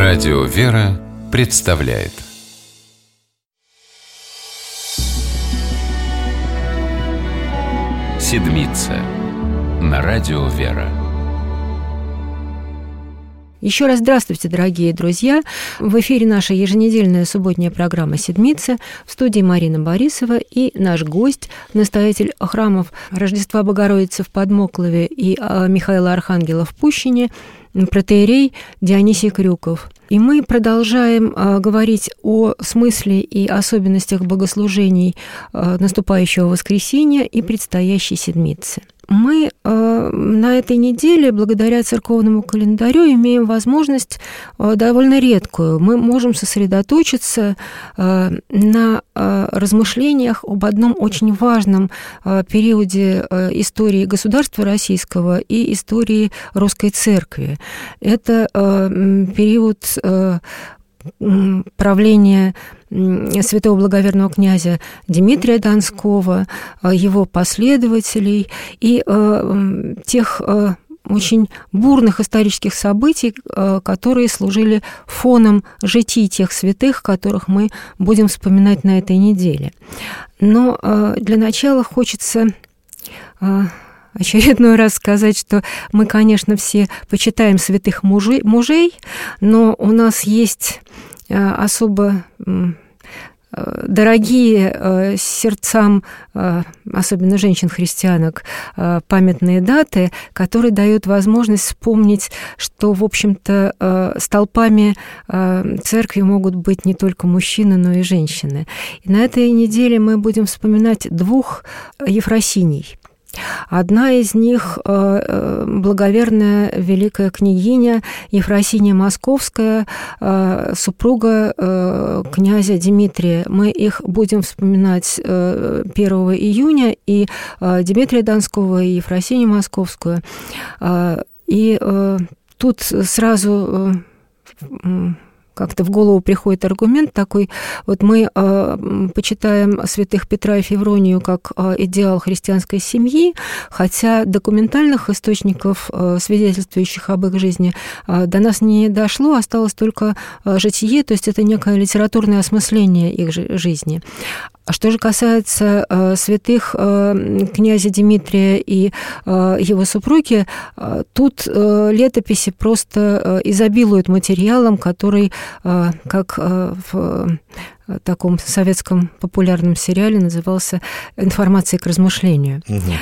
Радио «Вера» представляет «Седмица» на Радио «Вера». Еще раз здравствуйте, дорогие друзья! В эфире наша еженедельная субботняя программа «Седмица». В студии Марина Борисова и наш гость, настоятель храмов Рождества Богородицы в Подмоклове и Михаила Архангела в Пущине, протоиерей Дионисий Крюков. И мы продолжаем говорить о смысле и особенностях богослужений наступающего воскресенья и предстоящей седмицы. Мы на этой неделе, благодаря церковному календарю, имеем возможность довольно редкую. Мы можем сосредоточиться на размышлениях об одном очень важном периоде истории государства российского и истории Русской Церкви. Это период правления святого благоверного князя Дмитрия Донского, его последователей и тех очень бурных исторических событий, которые служили фоном житий тех святых, которых мы будем вспоминать на этой неделе. Но для начала хочется очередной раз сказать, что мы, конечно, все почитаем святых мужей, но у нас есть особо дорогие сердцам, особенно женщин-христианок, памятные даты, которые дают возможность вспомнить, что, в общем-то, столпами церкви могут быть не только мужчины, но и женщины. И на этой неделе мы будем вспоминать двух Ефросиний. Одна из них благоверная великая княгиня Ефросиния Московская, супруга князя Дмитрия. Мы их будем вспоминать 1 июня, и Дмитрия Донского, и Ефросинию Московскую. И тут сразу как-то в голову приходит аргумент такой, вот мы почитаем святых Петра и Февронию как идеал христианской семьи, хотя документальных источников, свидетельствующих об их жизни, до нас не дошло, осталось только житие, то есть это некое литературное осмысление их жизни. А что же касается святых князя Дмитрия и его супруги, тут летописи просто изобилуют материалом, который, как в таком советском популярном сериале, назывался «Информация к размышлению».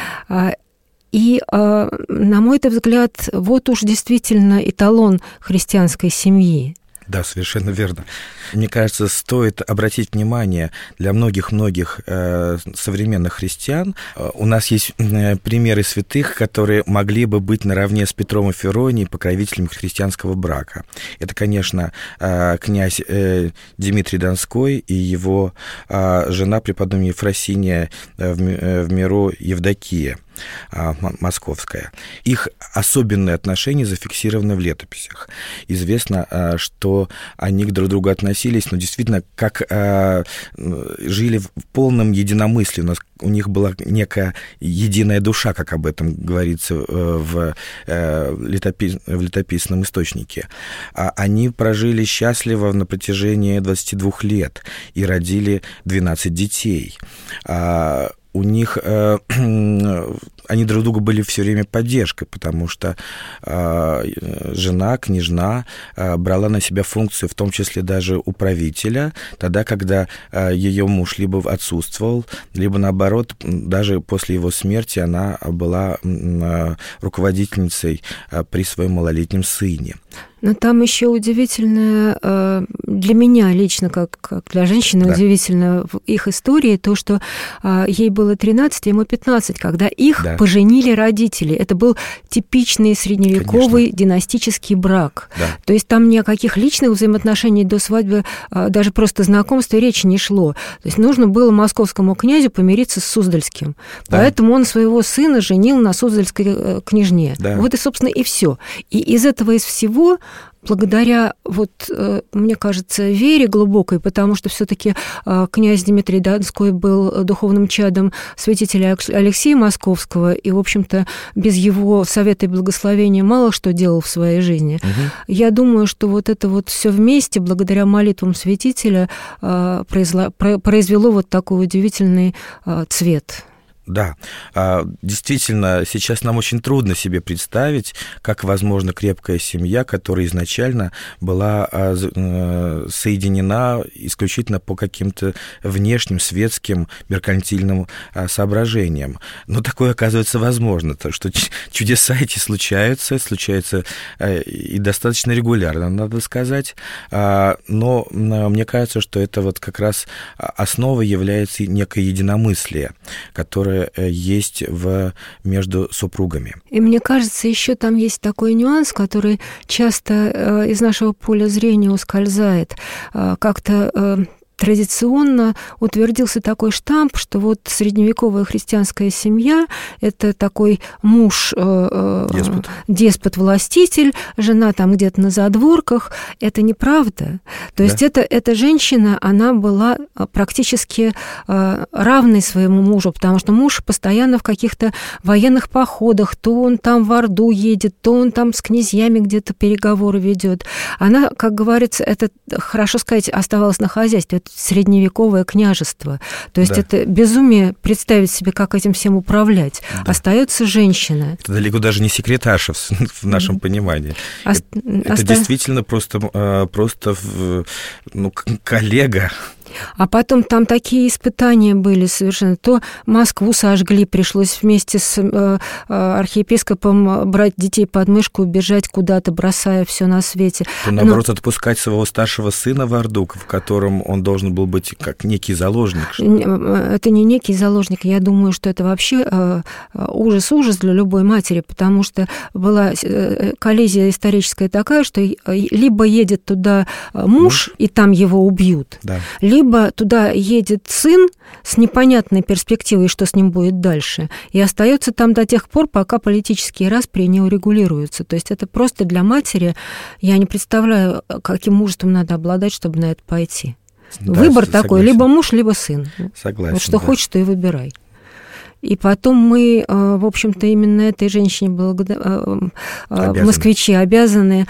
И, на мой взгляд, вот уж действительно эталон христианской семьи. Да, совершенно верно. Мне кажется, стоит обратить внимание для многих-многих современных христиан. У нас есть примеры святых, которые могли бы быть наравне с Петром и Февронией покровителями христианского брака. Это, конечно, князь Дмитрий Донской и его жена преподобная Ефросиния в миру Евдокия Московская. Их особенные отношения зафиксированы в летописях. Известно, что они друг к другу относились, но действительно, как жили в полном единомыслии. У них была некая единая душа, как об этом говорится в летописном источнике. Они прожили счастливо на протяжении 22 лет и родили 12 детей. У них они друг другу были все время поддержкой, потому что жена, княжна, брала на себя функцию, в том числе даже управителя, тогда, когда ее муж либо отсутствовал, либо, наоборот, даже после его смерти она была руководительницей при своем малолетнем сыне. Но там еще удивительное, для меня лично, как для женщины, да, удивительно в их истории то, что ей было 13, ему 15, когда их поженили родители. Это был типичный средневековый династический брак. Да. То есть там ни о каких личных взаимоотношениях до свадьбы, даже просто знакомства речи не шло. То есть нужно было московскому князю помириться с Суздальским. Да. Поэтому он своего сына женил на суздальской княжне. Да. Вот и, собственно, и все. И из этого, из всего благодаря, мне кажется, вере глубокой, потому что все-таки князь Дмитрий Донской был духовным чадом святителя Алексея Московского, и, в общем-то, без его совета и благословения мало что делал в своей жизни. Я думаю, что это все вместе, благодаря молитвам святителя, произвело такой удивительный цвет. Да, действительно, сейчас нам очень трудно себе представить, как возможна крепкая семья, которая изначально была соединена исключительно по каким-то внешним, светским, меркантильным соображениям. Но такое, оказывается, возможно, то, что чудеса эти случаются и достаточно регулярно, надо сказать. Но мне кажется, что это как раз основой является некое единомыслие, которое есть между супругами. И мне кажется, еще там есть такой нюанс, который часто из нашего поля зрения ускользает. Как-то традиционно утвердился такой штамп, что средневековая христианская семья – это такой муж, деспот-властитель, жена там где-то на задворках. Это неправда. То есть эта женщина, она была практически равной своему мужу, потому что муж постоянно в каких-то военных походах, то он там в Орду едет, то он там с князьями где-то переговоры ведет. Она, как говорится, это, хорошо сказать, оставалась на хозяйстве. Это средневековое княжество. То есть это безумие представить себе, как этим всем управлять. Да. Остается женщина. Это далеко даже не секретарша в нашем понимании. Это действительно просто коллега. А потом там такие испытания были совершенно. То Москву сожгли, пришлось вместе с архиепископом брать детей под мышку, бежать куда-то, бросая все на свете. То, наоборот, отпускать своего старшего сына в Орду, в котором он должен был быть как некий заложник. Это не некий заложник. Я думаю, что это вообще ужас для любой матери, потому что была коллизия историческая такая, что либо едет туда муж, и там его убьют, либо туда едет сын с непонятной перспективой, что с ним будет дальше, и остается там до тех пор, пока политические распри не урегулируются. То есть это просто для матери, я не представляю, каким мужеством надо обладать, чтобы на это пойти. Выбор такой, либо муж, либо сын. Согласен. Что хочешь, то и выбирай. И потом мы, в общем-то, именно этой женщине москвичи обязаны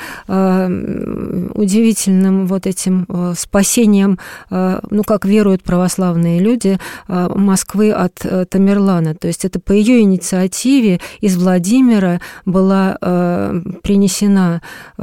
удивительным этим спасением, как веруют православные люди, Москвы от Тамерлана. То есть это по ее инициативе из Владимира была принесена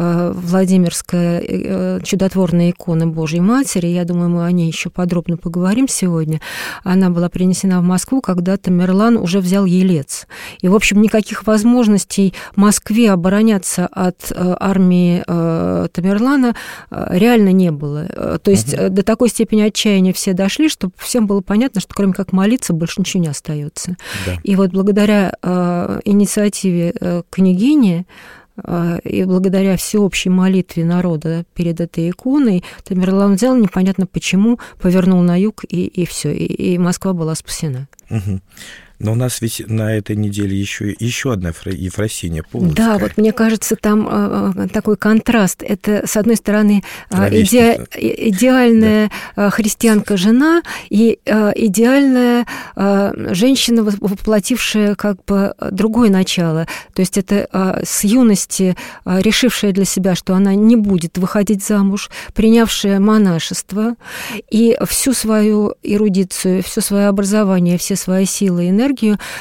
Владимирская чудотворная икона Божьей Матери. Я думаю, мы о ней еще подробно поговорим сегодня. Она была принесена в Москву, когда Тамерлан уже взял Елец. И, в общем, никаких возможностей Москве обороняться от армии Тамерлана реально не было. То есть до такой степени отчаяния все дошли, что всем было понятно, что кроме как молиться больше ничего не остается. Да. И благодаря инициативе княгини и благодаря всеобщей молитве народа перед этой иконой Тамерлан взял, непонятно почему, повернул на юг, и все, и Москва была спасена. Но у нас ведь на этой неделе еще одна Ефросинья Полоцкая. Да, мне кажется, там такой контраст. Это, с одной стороны, идеальная христианка-жена и идеальная женщина, воплотившая другое начало. То есть это с юности решившая для себя, что она не будет выходить замуж, принявшая монашество и всю свою эрудицию, все свое образование, все свои силы и энергию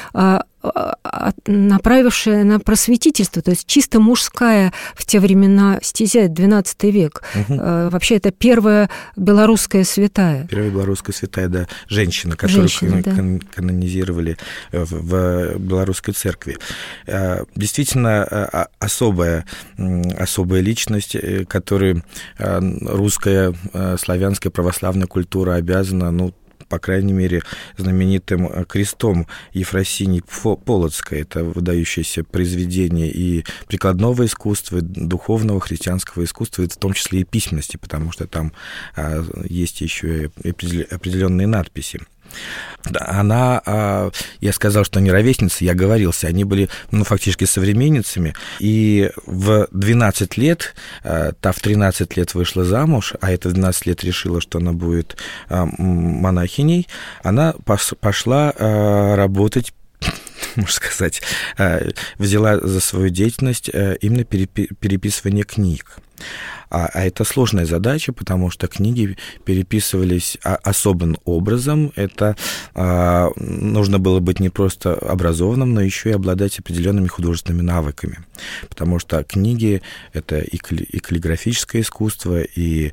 направившая на просветительство, то есть чисто мужская в те времена стезя, XII век. Вообще это первая белорусская святая. Первая белорусская святая, да, женщина, которую канонизировали в белорусской церкви. Действительно, особая личность, которой русская, славянская православная культура обязана, по крайней мере, знаменитым крестом Ефросиньи Полоцкой. Это выдающееся произведение и прикладного искусства, и духовного христианского искусства, и в том числе и письменности, потому что там есть еще и определенные надписи. Я сказал, что они ровесницы, я оговорился, они были, фактически современницами, и в 12 лет, та в 13 лет вышла замуж, а эта в 12 лет решила, что она будет монахиней, она пошла работать, можно сказать, взяла за свою деятельность именно переписывание книг. А это сложная задача, потому что книги переписывались особым образом. Это нужно было быть не просто образованным, но еще и обладать определенными художественными навыками. Потому что книги — это и каллиграфическое искусство, и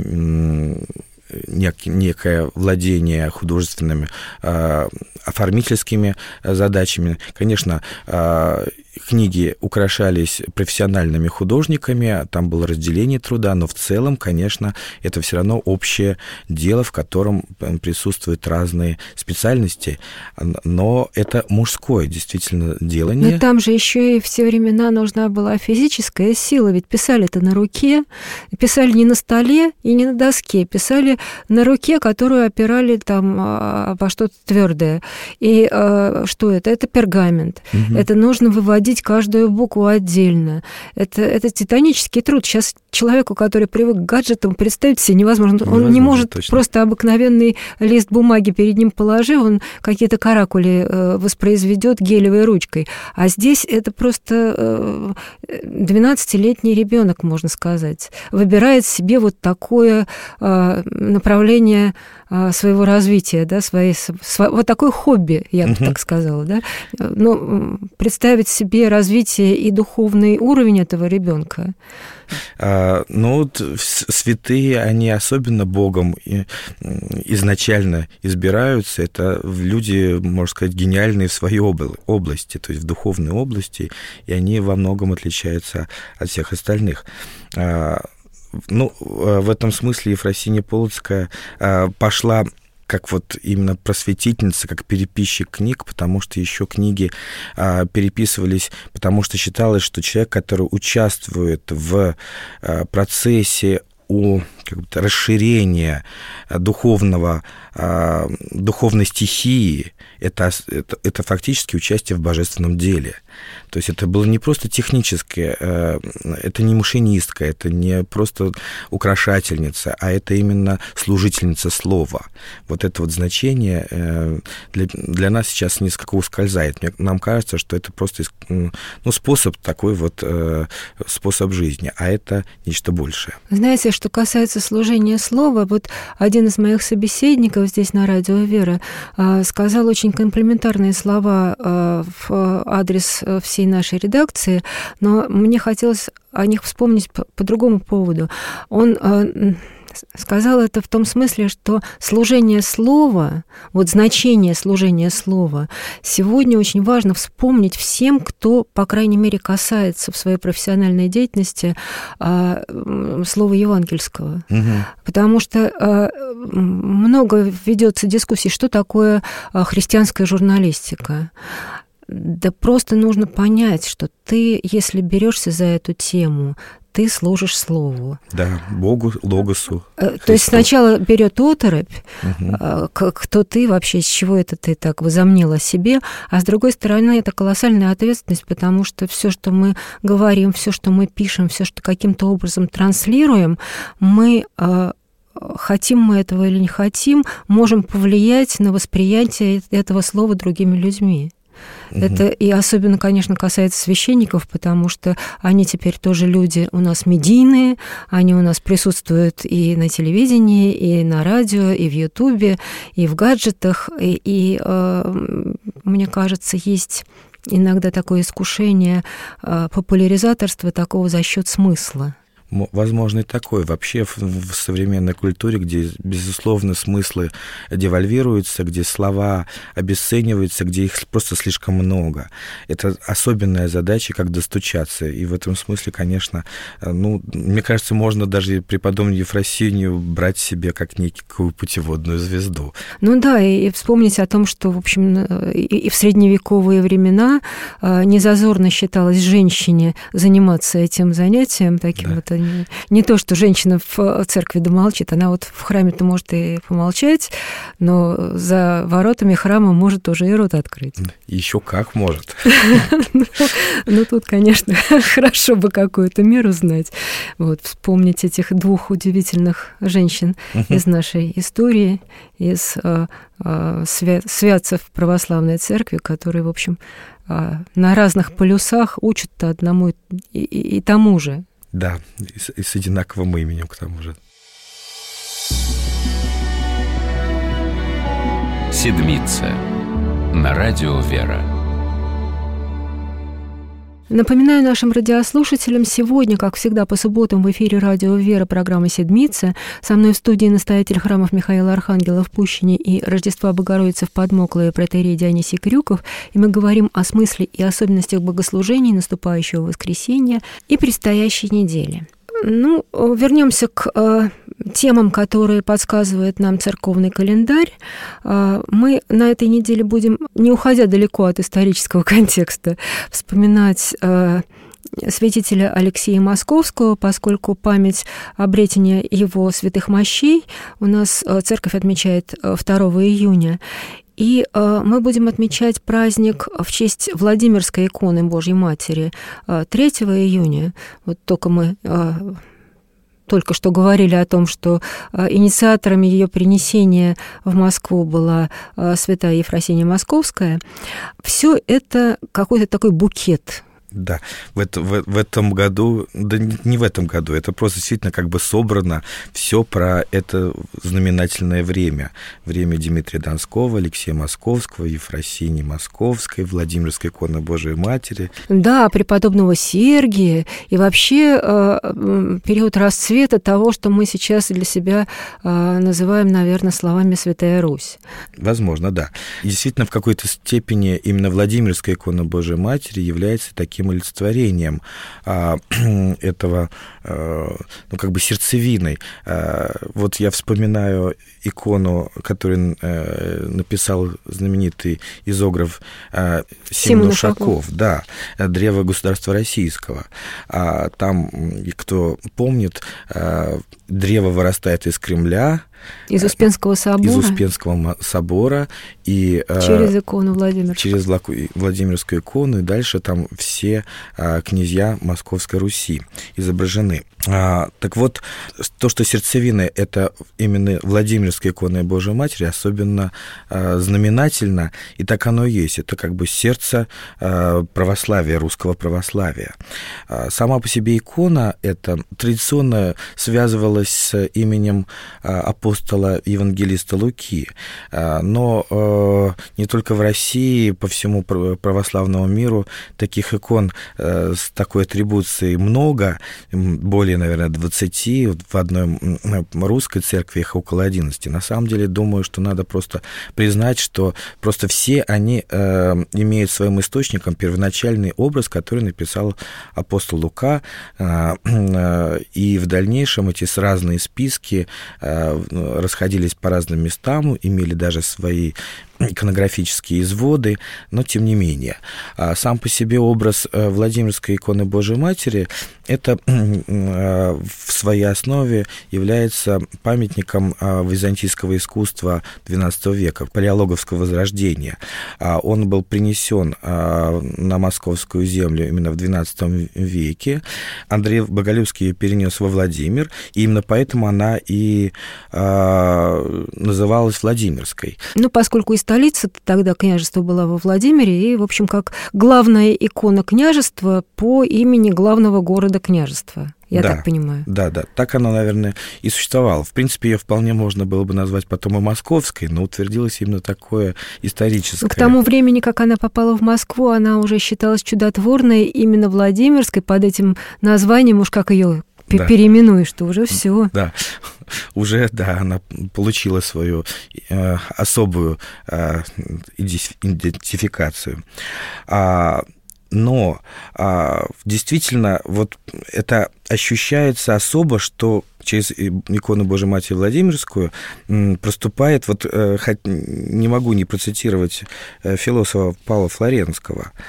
некое владение художественными оформительскими задачами. Конечно, книги украшались профессиональными художниками, там было разделение труда, но в целом, конечно, это все равно общее дело, в котором присутствуют разные специальности, но это мужское действительно делание. Но там же еще и все времена нужна была физическая сила, ведь писали-то на руке, писали не на столе и не на доске, писали на руке, которую опирали там во что-то твердое. И что это? Это пергамент. Угу. Это нужно выводить каждую букву отдельно. Это титанический труд. Сейчас человеку, который привык к гаджетам, представить себе невозможно. Он не может точно. Просто обыкновенный лист бумаги перед ним положив, он какие-то каракули воспроизведет гелевой ручкой. А здесь это просто 12-летний ребенок, можно сказать, выбирает себе вот такое направление своего развития, да, вот такое хобби, я бы так сказала, да. Но представить себе развитие и духовный уровень этого ребенка. Святые, они особенно Богом изначально избираются. Это люди, можно сказать, гениальные в своей области, то есть в духовной области, и они во многом отличаются от всех остальных. В этом смысле Ефросинья Полоцкая пошла как вот именно просветительница, как переписчик книг, потому что еще книги переписывались, потому что считалось, что человек, который участвует в процессе расширения духовной стихии, это фактически участие в божественном деле. То есть это было не просто техническое, это не машинистка, это не просто украшательница, а это именно служительница слова. Вот это вот значение для нас сейчас несколько ускользает. Нам кажется, что это просто способ такой вот, способ жизни, а это нечто большее. Знаете, что касается служения слова, вот один из моих собеседников здесь на радио «Вера» сказал очень комплиментарные слова в адрес всей нашей редакции, но мне хотелось о них вспомнить по другому поводу. Он сказал это в том смысле, что служение слова, вот значение служения слова, сегодня очень важно вспомнить всем, кто, по крайней мере, касается в своей профессиональной деятельности слова евангельского. Угу. Потому что много ведется дискуссий, что такое христианская журналистика. Да просто нужно понять, что ты, если берешься за эту тему, ты служишь Слову. Да, Богу, Логосу. То есть сначала берет оторопь, кто ты вообще, с чего это ты так возомнил о себе, а с другой стороны, это колоссальная ответственность, потому что все, что мы говорим, все, что мы пишем, все, что каким-то образом транслируем, мы... хотим мы этого или не хотим, можем повлиять на восприятие этого слова другими людьми. Это и особенно, конечно, касается священников, потому что они теперь тоже люди у нас медийные, они у нас присутствуют и на телевидении, и на радио, и в Ютубе, и в гаджетах, и мне кажется, есть иногда такое искушение популяризаторства такого за счет смысла. Возможно, и такое. Вообще в современной культуре, где, безусловно, смыслы девальвируются, где слова обесцениваются, где их просто слишком много. Это особенная задача, как достучаться. И в этом смысле, конечно, мне кажется, можно даже преподобную Ефросинью брать себе как некую путеводную звезду. Ну да, и вспомнить о том, что, в общем, и в средневековые времена незазорно считалось женщине заниматься этим занятием, таким вот не то, что женщина в церкви домолчит, она вот в храме-то может и помолчать, но за воротами храма может уже и рот открыть. Еще как может. Ну, тут, конечно, хорошо бы какую-то меру знать. Вот, вспомнить этих двух удивительных женщин из нашей истории, из святцев православной церкви, которые, в общем, на разных полюсах учат одному и тому же. Да, и с одинаковым именем к тому же. Седмица на радио «Вера». Напоминаю нашим радиослушателям, сегодня, как всегда, по субботам в эфире радио «Вера» программа «Седмица». Со мной в студии настоятель храмов Михаила Архангела в Пущине и Рождества Богородицы в Подмоклое протоиерей Дионисий Крюков. И мы говорим о смысле и особенностях богослужений наступающего воскресенья и предстоящей недели. Ну, вернемся к темам, которые подсказывает нам церковный календарь. Мы на этой неделе будем, не уходя далеко от исторического контекста, вспоминать святителя Алексея Московского, поскольку память обретения его святых мощей у нас церковь отмечает 2 июня. И мы будем отмечать праздник в честь Владимирской иконы Божьей Матери 3 июня. Вот только мы только что говорили о том, что инициаторами ее принесения в Москву была святая Ефросинья Московская. Все это какой-то такой букет. Да, в этом году, да не в этом году, это просто действительно как бы собрано все про это знаменательное время. Время Дмитрия Донского, Алексея Московского, Ефросиньи Московской, Владимирской иконы Божией Матери. Да, преподобного Сергия и вообще период расцвета того, что мы сейчас для себя называем, наверное, словами «Святая Русь». Возможно, да. И действительно, в какой-то степени именно Владимирская икона Божией Матери является таким олицетворением этого, ну, как бы сердцевиной. Вот я вспоминаю икону, которую написал знаменитый изограф Симон Ушаков, да, «Древо государства российского». Там, кто помнит, древо вырастает из Кремля, из Успенского собора. Из Успенского собора. И, через икону Владимирскую. Через Владимирскую икону, и дальше там все князья Московской Руси изображены. Так вот, то, что сердцевина — это именно Владимирская икона Божией Матери, особенно знаменательно, и так оно и есть. Это как бы сердце православия, русского православия. Сама по себе икона эта традиционно связывалась с именем апостола евангелиста Луки, но не только в России, по всему православному миру таких икон с такой атрибуцией много, более, наверное, 20, в одной русской церкви их около 11. На самом деле, думаю, что надо просто признать, что просто все они имеют своим источником первоначальный образ, который написал апостол Лука, и в дальнейшем эти разные списки расходились по разным местам, имели даже свои иконографические изводы, но тем не менее. Сам по себе образ Владимирской иконы Божией Матери это в своей основе является памятником византийского искусства XII века, палеологовского возрождения. Он был принесен на московскую землю именно в XII веке. Андрей Боголюбский ее перенес во Владимир, и именно поэтому она и называлась Владимирской. Ну, поскольку и столица тогда княжества была во Владимире, и, в общем, как главная икона княжества по имени главного города княжества. Я так понимаю. Да, так она, наверное, и существовала. В принципе, ее вполне можно было бы назвать потом и московской, но утвердилось именно такое историческое. К тому времени, как она попала в Москву, она уже считалась чудотворной именно Владимирской. Под этим названием уж как ее переименуешь, что уже все. Да, уже, она получила свою особую идентификацию. Но действительно, вот это ощущается особо, что через икону Божией Матери Владимирскую проступает, не могу не процитировать философа Павла Флоренского,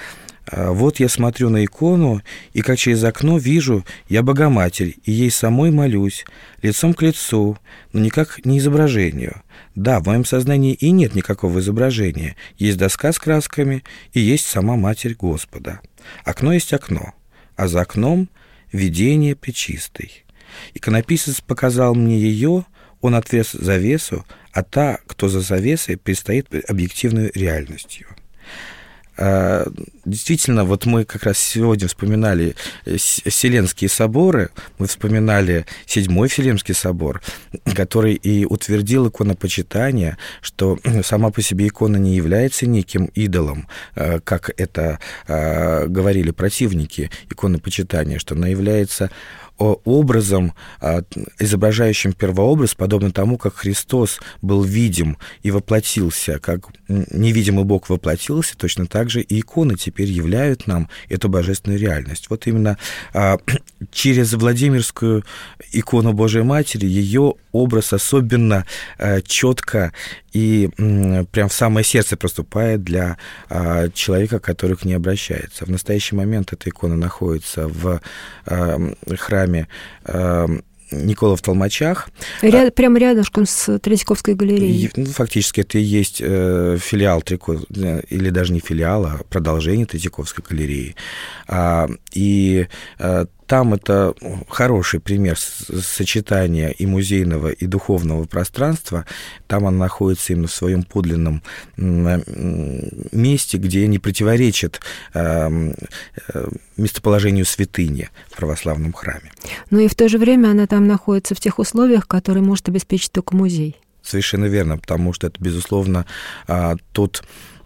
Вот я смотрю на икону, и как через окно вижу я Богоматерь, и ей самой молюсь, лицом к лицу, но никак не изображению. Да, в моем сознании и нет никакого изображения. Есть доска с красками, и есть сама Матерь Господа. Окно есть окно, а за окном видение Пречистой. Иконописец показал мне ее, он отвес завесу, а та, кто за завесой, предстоит объективной реальностью. Действительно, вот мы как раз сегодня вспоминали Вселенские соборы, мы вспоминали Седьмой Вселенский собор, который и утвердил иконопочитание, что сама по себе икона не является неким идолом, как это говорили противники иконопочитания, что она является образом, изображающим первообраз, подобно тому, как Христос был видим и воплотился, как невидимый Бог воплотился, точно так же и иконы теперь являют нам эту божественную реальность. Вот именно через Владимирскую икону Божией Матери ее образ особенно четко и прям в самое сердце проступает для человека, который к ней обращается. В настоящий момент эта икона находится в храме Никола в Толмачах. Прямо рядышком с Третьяковской галереей. Фактически это и есть филиал, или даже не филиал, а продолжение Третьяковской галереи. И там это хороший пример сочетания и музейного, и духовного пространства. Там она находится именно в своем подлинном месте, где не противоречит местоположению святыни в православном храме. Но и в то же время она там находится в тех условиях, которые может обеспечить только музей. Совершенно верно, потому что это, безусловно, тот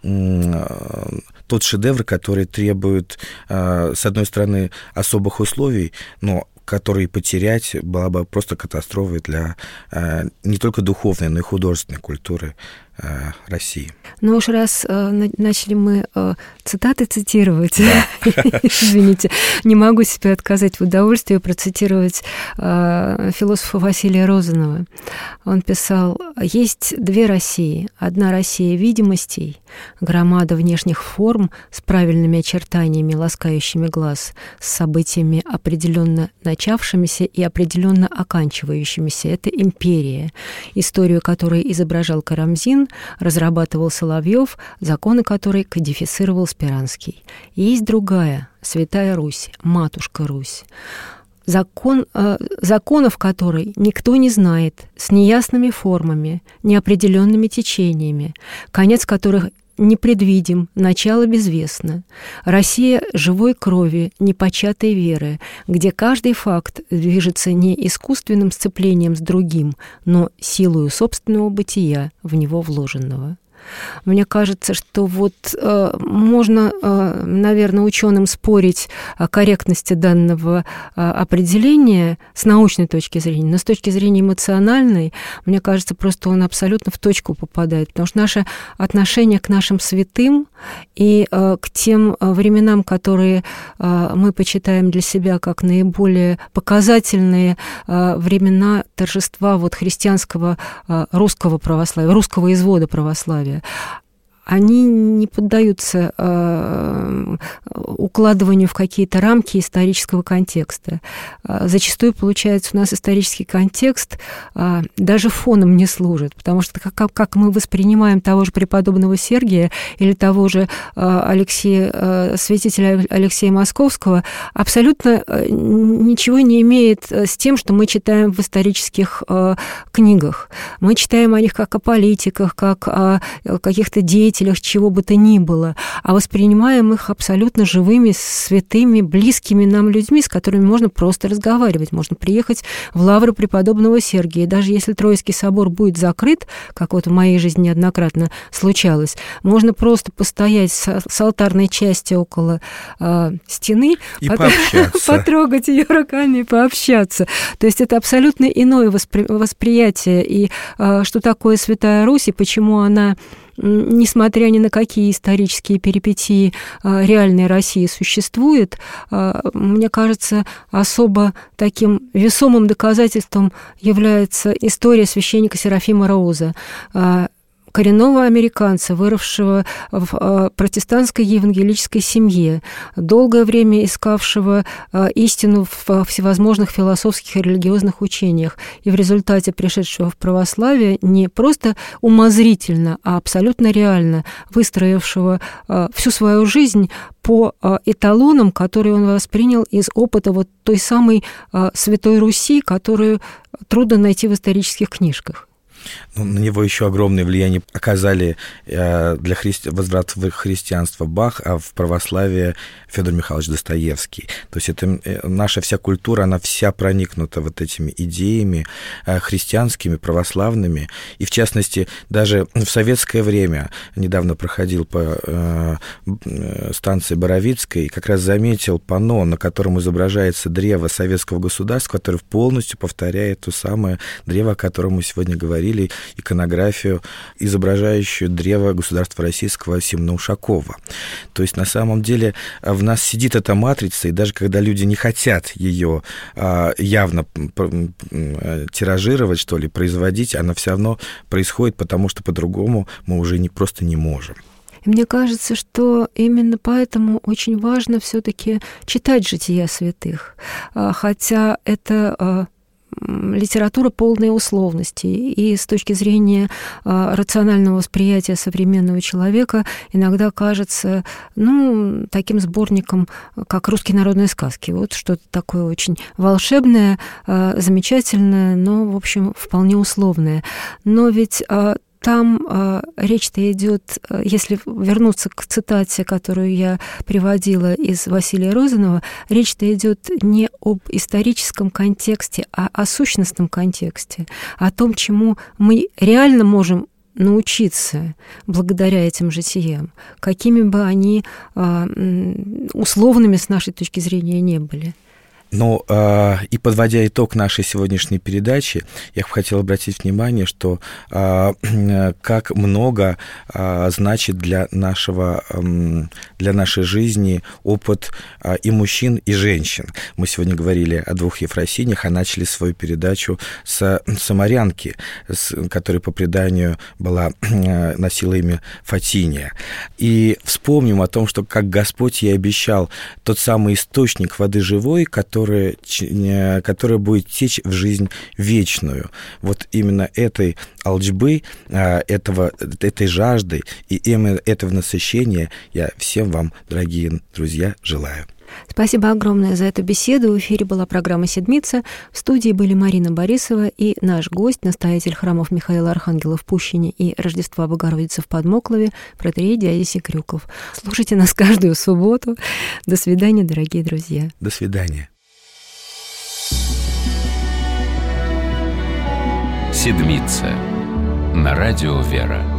шедевр, который требует, с одной стороны, особых условий, но которые потерять была бы просто катастрофой для не только духовной, но и художественной культуры России. Ну уж раз начали мы цитаты цитировать, извините, не могу себе отказать в удовольствии процитировать философа Василия Розанова. Он писал: «Есть две России. Одна Россия видимостей, громада внешних форм с правильными очертаниями, ласкающими глаз, с событиями определенно начавшимися и определенно оканчивающимися. Это империя, историю которой изображал Карамзин, разрабатывал Соловьев, законы которой кодифицировал Спиранский. И есть другая, Святая Русь, Матушка Русь, законов которой никто не знает, с неясными формами, неопределенными течениями, конец которых непредвидим, начало безвестно. Россия живой крови, непочатой веры, где каждый факт движется не искусственным сцеплением с другим, но силою собственного бытия, в него вложенного». Мне кажется, что вот можно, наверное, ученым спорить о корректности данного определения с научной точки зрения, но с точки зрения эмоциональной, мне кажется, просто он абсолютно в точку попадает, потому что наше отношение к нашим святым и к тем временам, которые мы почитаем для себя как наиболее показательные времена торжества вот христианского русского православия, русского извода православия, они не поддаются укладыванию в какие-то рамки исторического контекста. Зачастую, получается, у нас исторический контекст даже фоном не служит, потому что как мы воспринимаем того же преподобного Сергия или того же святителя Алексея Московского, абсолютно ничего не имеет с тем, что мы читаем в исторических книгах. Мы читаем о них как о политиках, как о каких-то деятелях, чего бы то ни было, а воспринимаем их абсолютно живыми, святыми, близкими нам людьми, с которыми можно просто разговаривать. Можно приехать в лавру преподобного Сергия, и даже если Троицкий собор будет закрыт, как вот в моей жизни неоднократно случалось, можно просто постоять с алтарной части около стены и потрогать ее руками и пообщаться. То есть это абсолютно иное восприятие. И что такое Святая Русь, и почему она, несмотря ни на какие исторические перипетии реальной России существует, мне кажется, особо таким весомым доказательством является история священника Серафима Роуза, коренного американца, выросшего в протестантской евангелической семье, долгое время искавшего истину в всевозможных философских и религиозных учениях, и в результате пришедшего в православие не просто умозрительно, а абсолютно реально выстроившего всю свою жизнь по эталонам, которые он воспринял из опыта вот той самой Святой Руси, которую трудно найти в исторических книжках. Ну, на него еще огромное влияние оказали для возврата в христианство Бах, а в православие Федор Михайлович Достоевский. То есть это наша вся культура, она вся проникнута вот этими идеями христианскими, православными. И, в частности, даже в советское время, недавно проходил по станции Боровицкой, и как раз заметил панно, на котором изображается древо советского государства, которое полностью повторяет то самое древо, о котором мы сегодня говорили, иконографию, изображающую древо государства российского Симона Ушакова. То есть, на самом деле, в нас сидит эта матрица, и даже когда люди не хотят ее явно тиражировать, что ли, производить, она все равно происходит, потому что по-другому мы уже просто не можем. Мне кажется, что именно поэтому очень важно все-таки читать жития святых, хотя это литература полной условности, и с точки зрения рационального восприятия современного человека иногда кажется, таким сборником, как «Русские народные сказки». Вот что-то такое очень волшебное, замечательное, но, в общем, вполне условное. Но ведь там речь-то идет, если вернуться к цитате, которую я приводила из Василия Розанова, речь-то идет не об историческом контексте, а о сущностном контексте, о том, чему мы реально можем научиться благодаря этим житиям, какими бы они условными с нашей точки зрения не были. Ну, и подводя итог нашей сегодняшней передачи, я бы хотел обратить внимание, что как много значит для нашей жизни опыт и мужчин, и женщин. Мы сегодня говорили о двух Ефросиньях, а начали свою передачу с самарянки, которая по преданию носила имя Фатиния. И вспомним о том, что как Господь ей обещал тот самый источник воды живой, которая будет течь в жизнь вечную. Вот именно этой алчбы, этой жажды и именно этого насыщения я всем вам, дорогие друзья, желаю. Спасибо огромное за эту беседу. В эфире была программа «Седмица». В студии были Марина Борисова и наш гость, настоятель храмов Михаила Архангела в Пущине и Рождества Богородицы в Подмоклове, протоиерей Дионисий Крюков. Слушайте нас каждую субботу. До свидания, дорогие друзья. До свидания. «Седмица» на радио «Вера».